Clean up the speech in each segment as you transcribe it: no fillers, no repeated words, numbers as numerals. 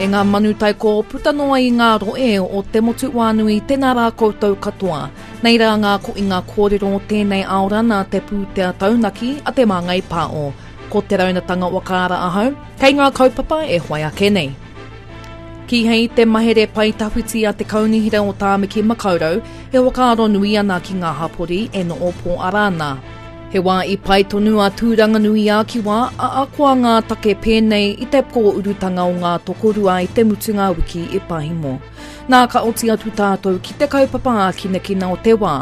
E ngā manutai ko putanoa I ngā roe o te motu wānui tēnā rā koutou katoa. Nei rā ngā ko I ngā kōrero tēnei aora nā te pūtea taunaki a te māngai pāo. Ko te raunatanga wakaara ahau, kei ngā kaupapa e hoai ake nei. Ki hei te mahere pai tawhiti a te kaunihira o Tāmaki Makaurau, he wakaaro nui ana ki ngā hapori e no opo arana. He wā I pai tonu a tūranga nui a ki wā, a akua ngā take pēnei I te pō urutanga o ngā tokorua I te mutunga wiki I pahimo. Nā ka oti atu tātou ki te kaupapa a kina o te wā.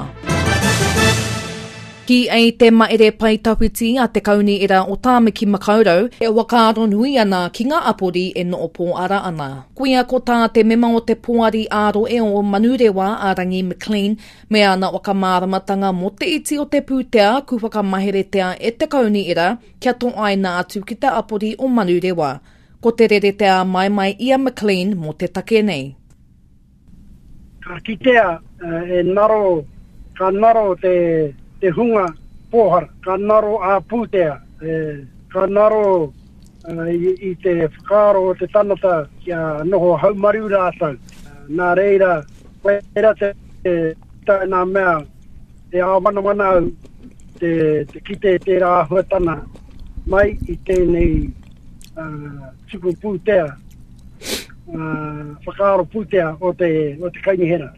Ki ei te maere pai tawhiti a te kauni ira o Tāmaki Makaurau, e wakaaro nui ana ki ngā apori e no opo ara ana. Kuia ko tā te mema o te poari aro e o Manurewa a Rangi McLean, me ana wakamāramatanga mo te iti o te pūtea ku whakamaheretea e te kauni ira, kia tō aina atu ki te apori o Manurewa. Ko te reretea mai Ia McLean mo te take nei. Ka kitea ka naro te hunga pōhara, ka naro a pūtea, ka naro I te whakaaro o te tanata kia noho haumariu rātau. Nā reira, reira te nā mea, te āwana au, te kite te rā huatana mai I tēnei tuku pūtea, whakaaro pūtea o te kainihera.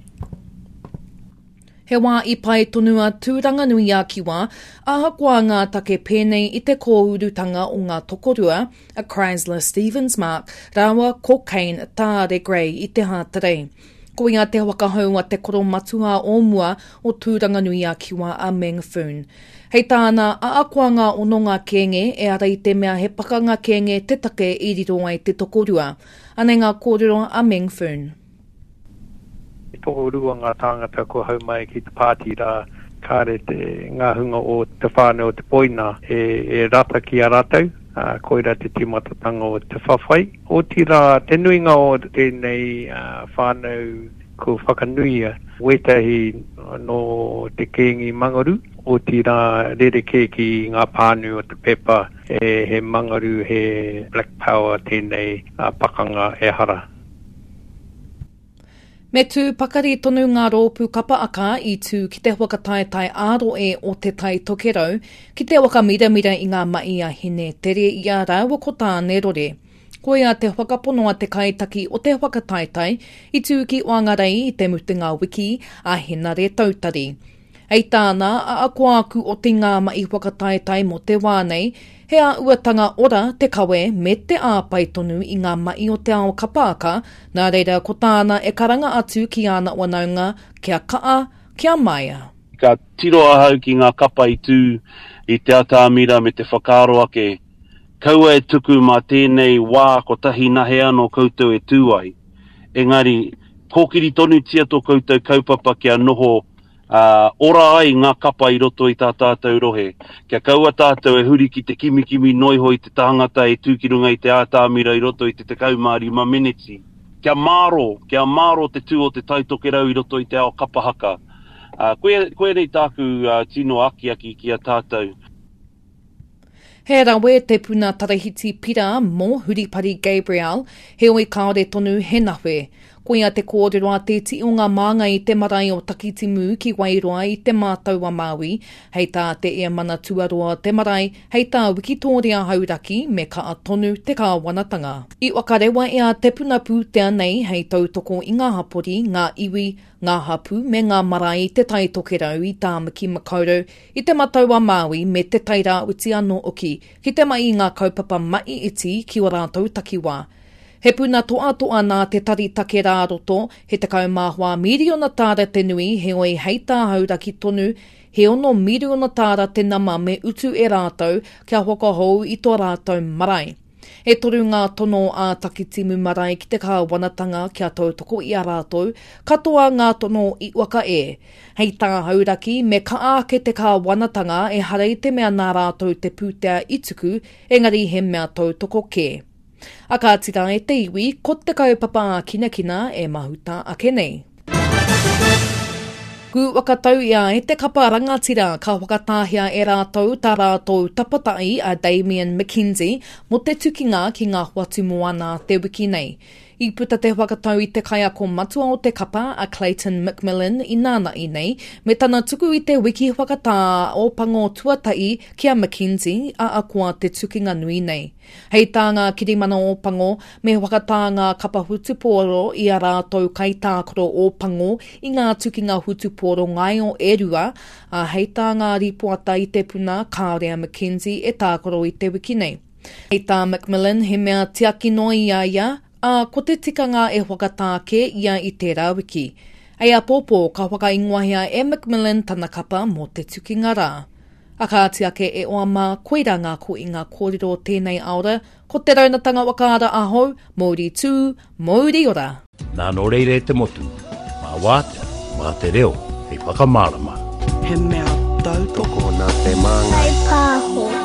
He wā I pai tonu a tūranga nui a ki wā, ahakoa ngā take pēnei I te kōurutanga o ngā tokorua, a Chrysler Stevens Mark, rāua cocaine tāre grey I te hātarei. Ko ia te wakahau a te koro matua o mua o tūranga nui a ki wā a Meng Foon. Hei tāna ahakoa ngā ononga kenge e ara I te mea he pakanga kenge te take I riro ai te tokorua. Anei ngā kōrero a Meng Foon. Tō rua ngā tāngata ko hau mai ki te pāti rā, kāre te ngā hunga o te whānau o te poina e rata ki a rātau, koira te timatatanga o te whawhai. O tira te nuinga o tēnei whānau ko whakanuia, wetahi no te kēngi mangaru, o tira rereke ki ngā pānu o te pepa, he mangaru, he black power tēnei pakanga e hara. Me tū pakari tonu ngā rōpū kapa aka I tū ki te whakataetai aro e o te tai tokerau, ki te wakamiramira I ngā mai a hine tere I a rāua ko tāne rore. Ko ia te whakaponoa te kaitaki o te whakataetai I tū ki Whangarei I te mutunga wiki a Henare Tautari. Hei tāna a ako aku o te ngā mai whakataetai mo te wānei, he a uatanga ora te kawe me te āpai tonu I ngā mai o te ao kapaaka, nā reira ko tāna e karanga atu ki ana wanaunga kia kaa, kia maia. Ka tiro ahau ki ngā kapa I tū I te atāmira me te whakaaro ake. Kaua e tuku mā tēnei wā ko tahi nahe anō koutou e tū ai. Engari, kōkiri tonu tia tō koutou kaupapa kia noho ora ai ngā kapa I roto I tā tātou rohe. Kia kaua tātou e huri ki te kimikimi noiho I te tangata e tūkirunga I te ātāmira I roto I te kaumāri mameneti. Kia māro te tū o te taitokerau I roto I te ao kapahaka. Koe nei tāku tino aki ki a tātou. He rawe te puna tarahiti pira mo Huripari Gabriel, he oi kaore tonu he nawe. Koia te kōrero a te ti o ngā mānga I te marae o Takitimu ki Wairoa I te mātou a Māui, hei tā te ea mana tuaroa te marae, hei tā wikitōria hauraki me ka atonu te kāwanatanga. I wakarewa ea te puna pūtea nei hei tautoko I ngā hapori, ngā iwi, ngā hapu me ngā marae te tai tokerau I Tāmaki Makaurau, I te matau a Māui me te taira uti anō oki, ki te mai ngā kaupapa mai iti ki o rātou takiwā. He puna toa nā te taritake rā roto, he te kaumāhua miriona tāra te nui, he oi heita hauraki tonu, he ono miriona tāra te nama me utu e rātou, kia whakahou I tō rātou marae. E toru ngā tono a Takitimu marae ki te kāwanatanga kia tautoko I a rātou, katoa ngā tono I waka e. Hei tā hauraki me ka āke te kāwanatanga e harei te mea nā rātou te pūtea I tuku, engari he mea tautoko ke. A ka tira e te iwi, ko te kaupapa a kina e mahuta ake nei. Ku wakatau ia e te kapa rangatira ka wakatāhia e rātou tā rātou tapatai a Damien McKenzie mo te tukinga ki ngā watu moana te wiki nei. I puta te whakatau I te kai ako matua o te kapa a Clayton McMillan I nāna I nei, me tana tuku I te wiki whakatā o pango tuatai kia McKinsey a akua te tukinga nui nei. Hei tā ngā kirimana o pango, me whakatā ngā kapa hutupōro I a rātou kai tākoro o pango I ngā tukinga hutupōro ngai o erua, a hei tā ngā ripoata I te puna kāore a McKinsey e tākoro I te wiki nei. Hei tā McMillan he mea tiaki noi ia, a ko te tikanga e whakatāke ia I te rāwiki. Ei a pōpō ka whakaingoahia e McMillan tana kapa mō te tukinga rā. A ka atiake e oa mā koiranga ko I ngā kōrero tēnei aora, ko te raunatanga wakaara ahau, Māori tū, Māori ora. Nā no reire te motu, mā wātea, mā te reo, hei whakamārama. He mea tautoko nā te māngai. Hei pāho.